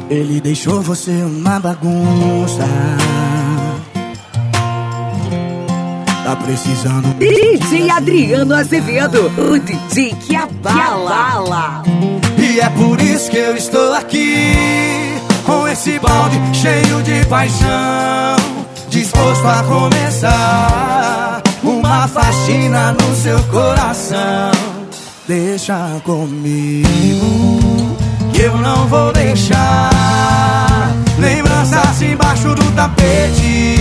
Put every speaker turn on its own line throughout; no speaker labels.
Ele deixou você uma bagunça. Tá precisando.
DJ Adriano Azevedo, o DJ que abala.
E é por isso que eu estou aqui, com esse balde cheio de paixão, disposto a começar uma faxina no seu coração. Deixa comigo, que eu não vou deixar lembranças embaixo do tapete.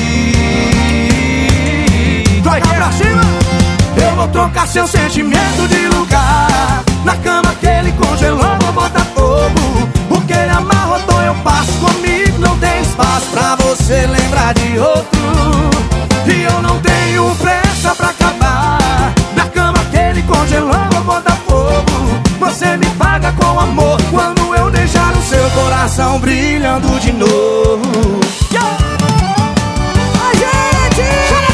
Vai pra cima! Eu vou trocar seu sentimento de lugar. Na cama que ele congelou, vou botar fogo. O que ele amarrotou eu passo comigo. Não tem espaço pra você lembrar de outro. E eu não tenho pressa pra acabar. Na cama que ele congelou, vou botar fogo. Você me paga com amor quando eu deixar o seu coração brilhando de novo.
A gente!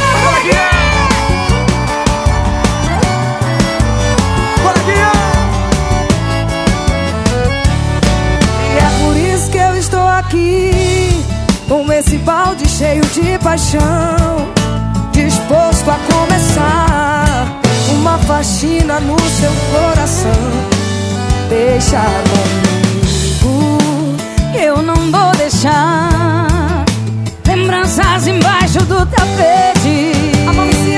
Aqui, com esse balde cheio de paixão, disposto a começar uma faxina no seu coração. Deixa comigo, eu não vou deixar lembranças embaixo do tapete.